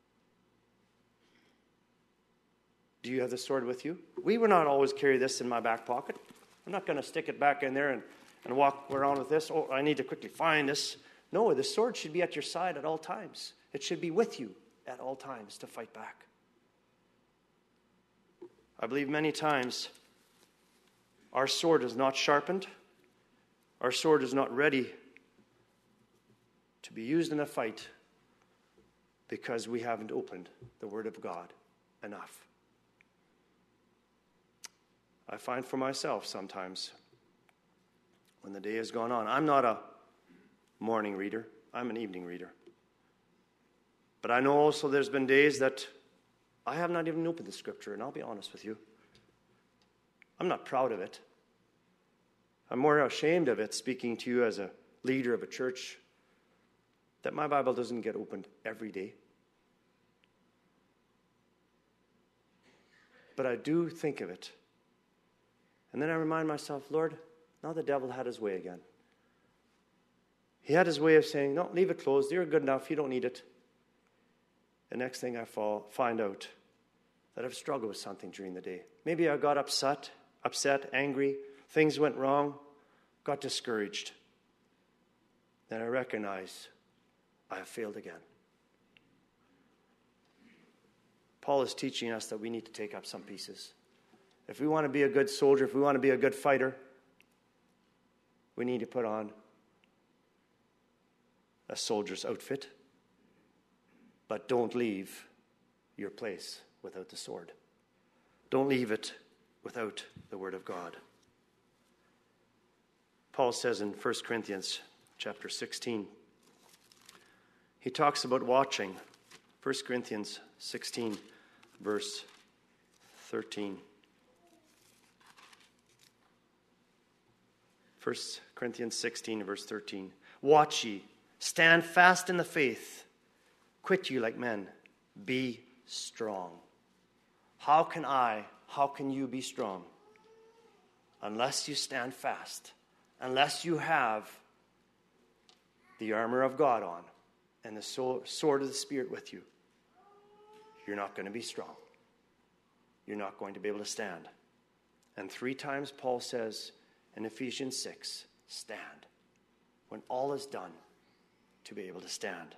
S1: Do you have the sword with you? We would not always carry this in my back pocket. I'm not going to stick it back in there and, and walk around with this. Oh, I need to quickly find this. No, the sword should be at your side at all times. It should be with you at all times to fight back. I believe many times our sword is not sharpened. Our sword is not ready to be used in a fight because we haven't opened the Word of God enough. I find for myself sometimes when the day has gone on, I'm not a morning reader, I'm an evening reader. But I know also there's been days that I have not even opened the scripture, and I'll be honest with you. I'm not proud of it. I'm more ashamed of it, speaking to you as a leader of a church, that my Bible doesn't get opened every day. But I do think of it. And then I remind myself, Lord, now the devil had his way again. He had his way of saying, no, leave it closed. You're good enough. You don't need it. The next thing I fall, find out that I've struggled with something during the day. Maybe I got upset, upset, angry. Things went wrong. Got discouraged. Then I recognize I have failed again. Paul is teaching us that we need to take up some pieces. If we want to be a good soldier, if we want to be a good fighter, we need to put on a soldier's outfit. But don't leave your place without the sword. Don't leave it without the Word of God. Paul says in First Corinthians chapter sixteen, he talks about watching. First Corinthians sixteen, verse thirteen. First Corinthians sixteen, verse thirteen. Watch ye, stand fast in the faith, quit you like men, be strong. How can I, how can you be strong? Unless you stand fast, unless you have the armor of God on and the sword of the Spirit with you, you're not going to be strong. You're not going to be able to stand. And three times Paul says in Ephesians six, stand. When all is done, to be able to stand.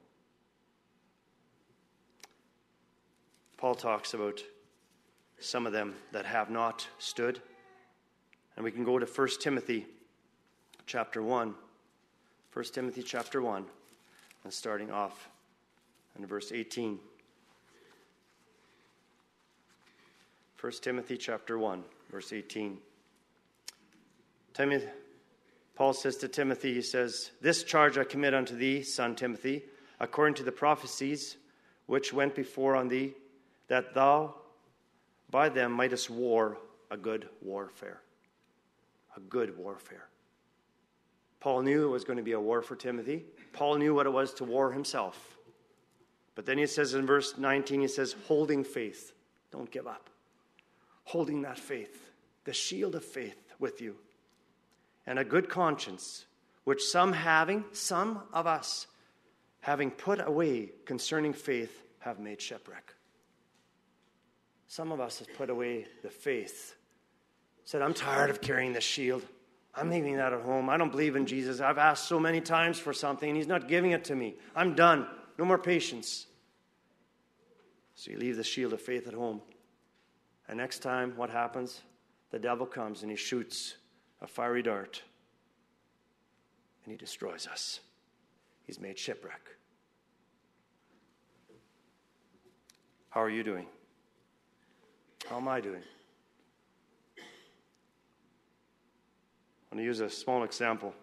S1: Paul talks about some of them that have not stood. And we can go to First Timothy chapter one. First Timothy chapter one, and starting off in verse eighteen. First Timothy chapter one, verse eighteen. Timothy, Paul says to Timothy, he says, this charge I commit unto thee, son Timothy, according to the prophecies which went before on thee, that thou by them mightest war a good warfare. A good warfare. Paul knew it was going to be a war for Timothy. Paul knew what it was to war himself. But then he says in verse nineteen, he says, holding faith. Don't give up. Holding that faith, the shield of faith with you, and a good conscience, which some having, some of us, having put away concerning faith, have made shipwreck. Some of us have put away the faith. Said, I'm tired of carrying this shield. I'm leaving that at home. I don't believe in Jesus. I've asked so many times for something, and he's not giving it to me. I'm done. No more patience. So you leave the shield of faith at home. And next time, what happens? The devil comes and he shoots a fiery dart. And he destroys us. He's made shipwreck. How are you doing? How am I doing? I'm going to use a small example.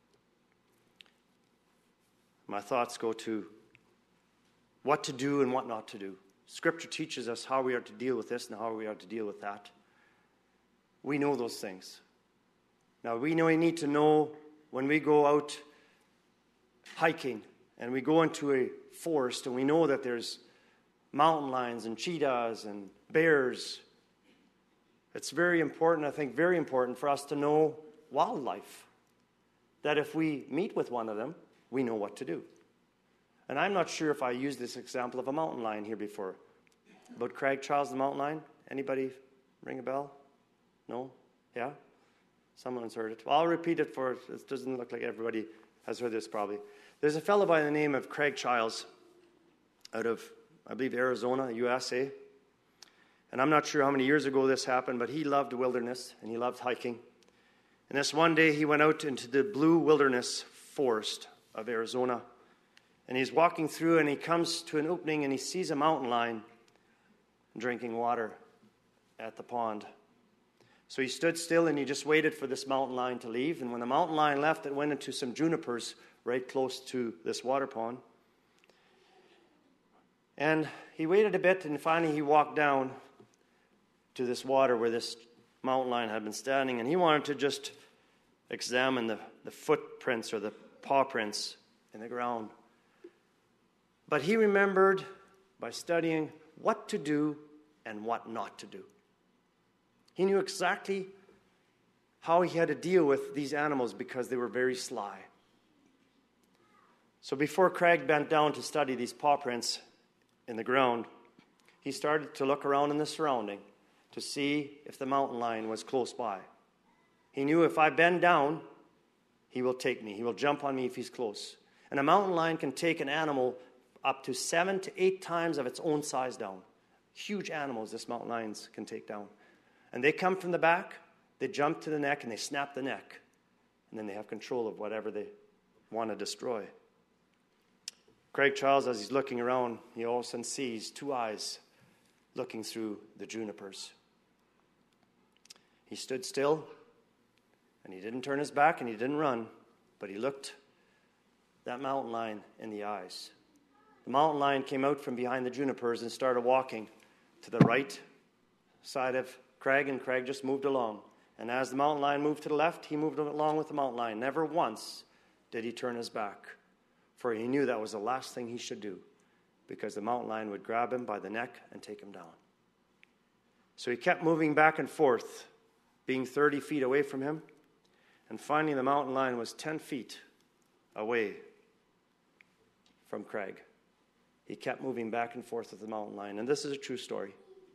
S1: My thoughts go to what to do and what not to do. Scripture teaches us how we are to deal with this and how we are to deal with that. We know those things. Now, we know we need to know when we go out hiking and we go into a forest and we know that there's mountain lions and cheetahs and bears. It's very important, I think, very important for us to know wildlife. That if we meet with one of them, we know what to do. And I'm not sure if I used this example of a mountain lion here before. About Craig Charles, the mountain lion. Anybody ring a bell? No? Yeah? Someone's heard it. Well, I'll repeat it for, it doesn't look like everybody has heard this probably. There's a fellow by the name of Craig Charles out of, I believe, Arizona, U S A. And I'm not sure how many years ago this happened, but he loved the wilderness and he loved hiking. And this one day he went out into the blue wilderness forest of Arizona. And he's walking through and he comes to an opening and he sees a mountain lion drinking water at the pond. So he stood still and he just waited for this mountain lion to leave. And when the mountain lion left, it went into some junipers right close to this water pond. And he waited a bit and finally he walked down to this water where this mountain lion had been standing. And he wanted to just examine the, the footprints or the paw prints in the ground. But he remembered by studying what to do and what not to do. He knew exactly how he had to deal with these animals because they were very sly. So before Craig bent down to study these paw prints in the ground, he started to look around in the surrounding to see if the mountain lion was close by. He knew if I bend down, he will take me. He will jump on me if he's close. And a mountain lion can take an animal up to seven to eight times of its own size down. Huge animals this mountain lions can take down. And they come from the back, they jump to the neck, and they snap the neck. And then they have control of whatever they want to destroy. Craig Charles, as he's looking around, he all of a sudden sees two eyes looking through the junipers. He stood still, and he didn't turn his back, and he didn't run, but he looked that mountain lion in the eyes. The mountain lion came out from behind the junipers and started walking to the right side of Craig, and Craig just moved along. And as the mountain lion moved to the left, he moved along with the mountain lion. Never once did he turn his back, for he knew that was the last thing he should do, because the mountain lion would grab him by the neck and take him down. So he kept moving back and forth, being thirty feet away from him, and finally the mountain lion was ten feet away from Craig. He kept moving back and forth with the mountain lion, and this is a true story.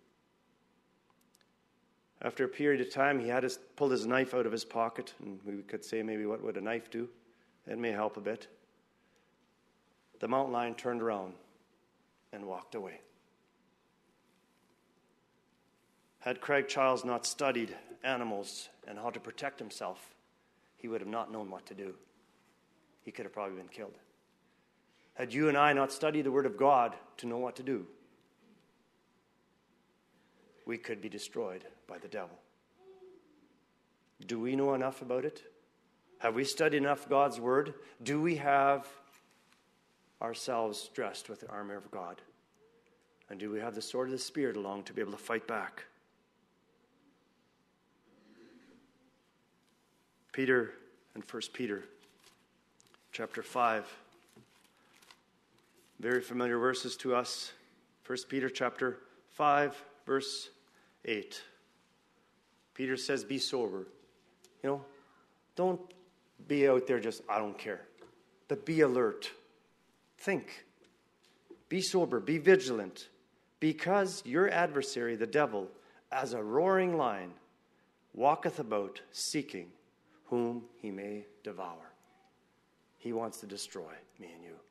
S1: After a period of time, he had his, pulled his knife out of his pocket, and we could say maybe what would a knife do? It may help a bit. The mountain lion turned around and walked away. Had Craig Charles not studied animals and how to protect himself, he would have not known what to do. He could have probably been killed. Had you and I not studied the Word of God to know what to do, we could be destroyed by the devil. Do we know enough about it? Have we studied enough God's Word? Do we have ourselves dressed with the armor of God? And do we have the sword of the Spirit along to be able to fight back? Peter, in First Peter chapter five. Very familiar verses to us. First Peter chapter five, verse eight. Peter says, be sober. You know, don't be out there just, I don't care. But be alert. Think. Be sober. Be vigilant. Because your adversary, the devil, as a roaring lion, walketh about seeking whom he may devour. He wants to destroy me and you.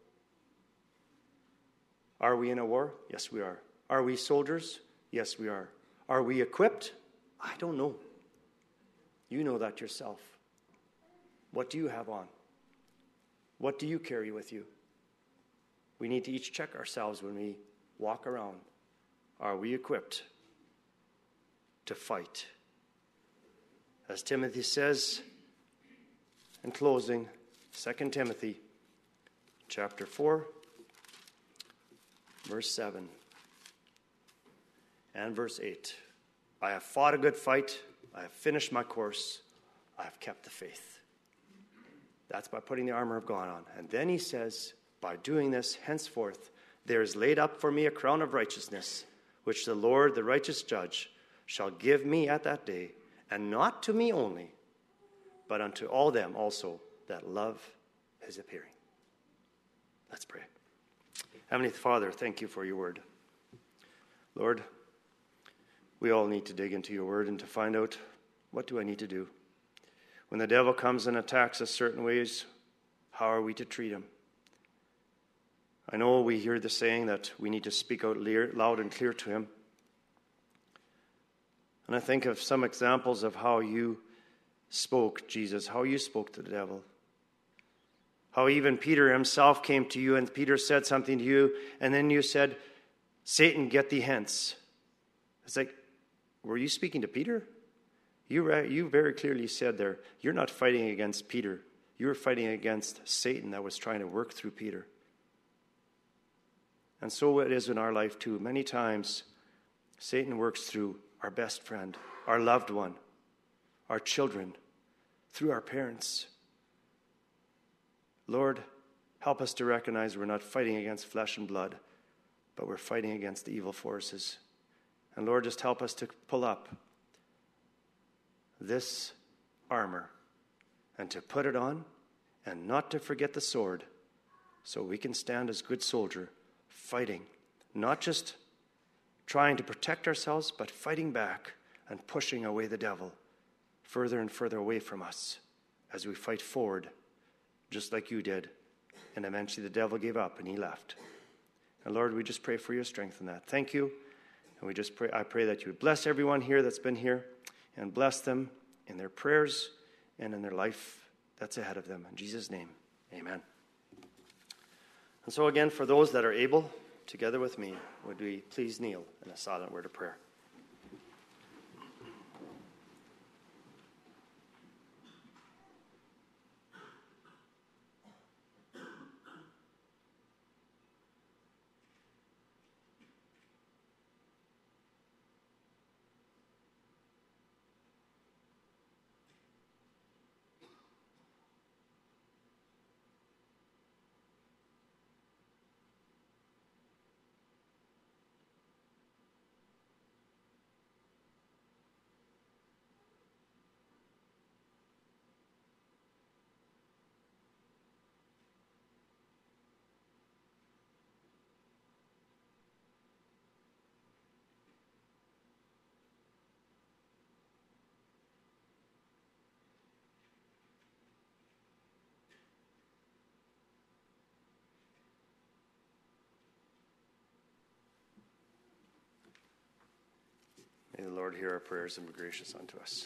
S1: Are we in a war? Yes, we are. Are we soldiers? Yes, we are. Are we equipped? I don't know. You know that yourself. What do you have on? What do you carry with you? We need to each check ourselves when we walk around. Are we equipped to fight? As Timothy says, in closing, Second Timothy chapter four, verse seven and verse eight. I have fought a good fight. I have finished my course. I have kept the faith. That's by putting the armor of God on. And then he says, by doing this, henceforth, there is laid up for me a crown of righteousness, which the Lord, the righteous judge, shall give me at that day, and not to me only, but unto all them also that love his appearing. Let's pray. Heavenly Father, thank you for your word. Lord, we all need to dig into your word and to find out, what do I need to do? When the devil comes and attacks us certain ways, how are we to treat him? I know we hear the saying that we need to speak out loud and clear to him. And I think of some examples of how you spoke, Jesus, how you spoke to the devil. How even Peter himself came to you and Peter said something to you and then you said, Satan, get thee hence. It's like, were you speaking to Peter? You, you very clearly said there, you're not fighting against Peter. You were fighting against Satan that was trying to work through Peter. And so it is in our life too. Many times, Satan works through our best friend, our loved one, our children, through our parents. Lord, help us to recognize we're not fighting against flesh and blood, but we're fighting against the evil forces. And Lord, just help us to pull up this armor and to put it on and not to forget the sword so we can stand as good soldier fighting, not just trying to protect ourselves, but fighting back and pushing away the devil further and further away from us as we fight forward, just like you did. And eventually the devil gave up and he left. And Lord, we just pray for your strength in that. Thank you. And we just pray, I pray that you would bless everyone here that's been here and bless them in their prayers and in their life that's ahead of them. In Jesus' name, amen. And so again, for those that are able, together with me, would we please kneel in a silent word of prayer. May the Lord hear our prayers and be gracious unto us.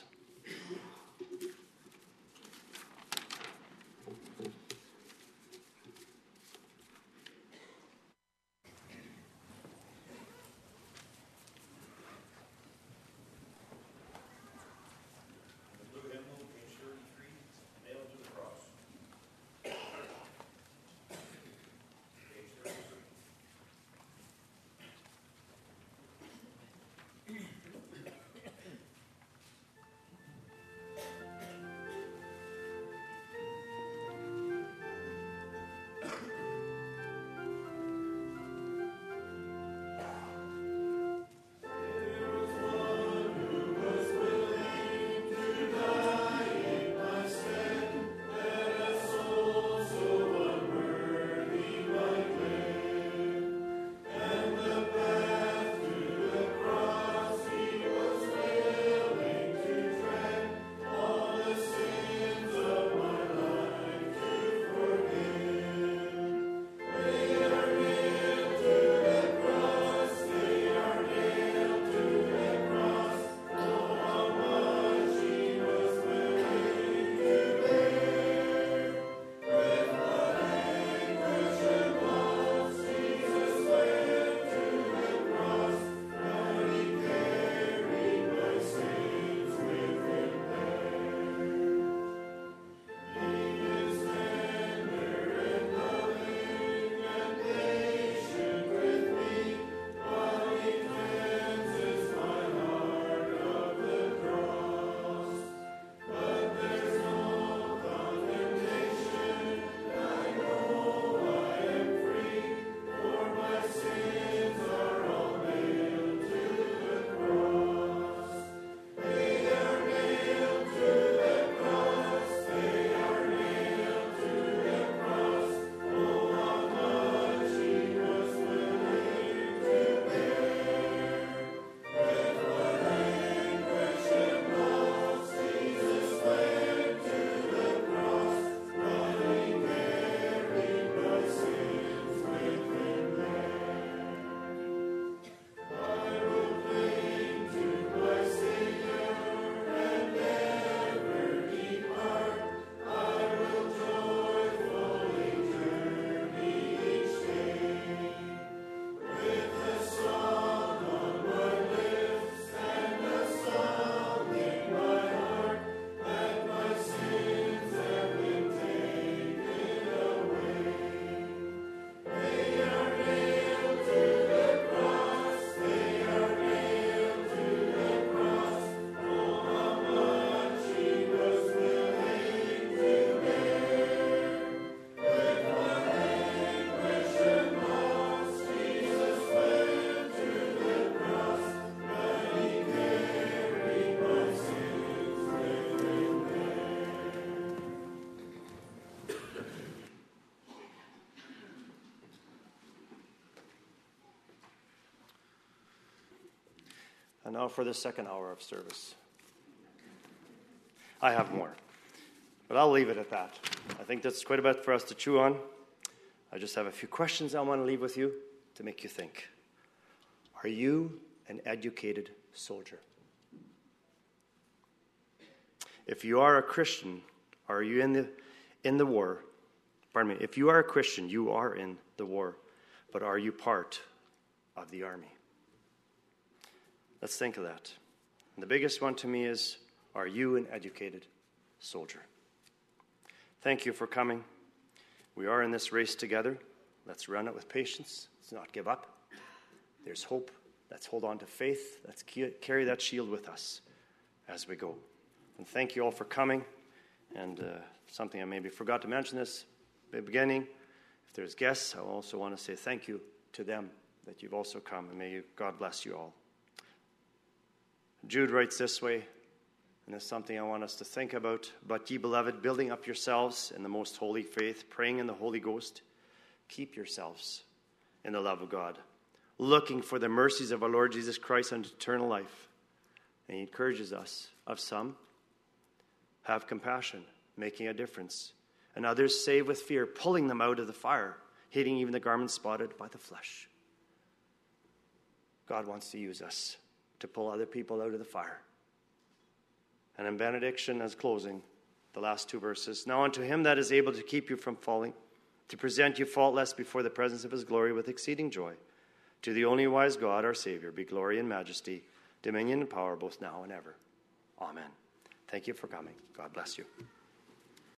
S1: And now for the second hour of service. I have more, but I'll leave it at that. I think that's quite a bit for us to chew on. I just have a few questions I want to leave with you to make you think. Are you an educated soldier? If you are a Christian, are you in the in the war? Pardon me. If you are a Christian, you are in the war, but are you part of the army? Let's think of that. And the biggest one to me is, are you an educated soldier? Thank you for coming. We are in this race together. Let's run it with patience. Let's not give up. There's hope. Let's hold on to faith. Let's carry that shield with us as we go. And thank you all for coming. And uh, something I maybe forgot to mention this at the beginning. If there's guests, I also want to say thank you to them that you've also come. And may you, God bless you all. Jude writes this way, and it's something I want us to think about. But ye beloved, building up yourselves in the most holy faith, praying in the Holy Ghost, keep yourselves in the love of God, looking for the mercies of our Lord Jesus Christ unto eternal life. And he encourages us, of some, have compassion, making a difference, and others save with fear, pulling them out of the fire, hating even the garment spotted by the flesh. God wants to use us to pull other people out of the fire. And in benediction, as closing, the last two verses. Now unto him that is able to keep you from falling, to present you faultless before the presence of his glory with exceeding joy, to the only wise God, our Savior, be glory and majesty, dominion and power, both now and ever. Amen. Thank you for coming. God bless you.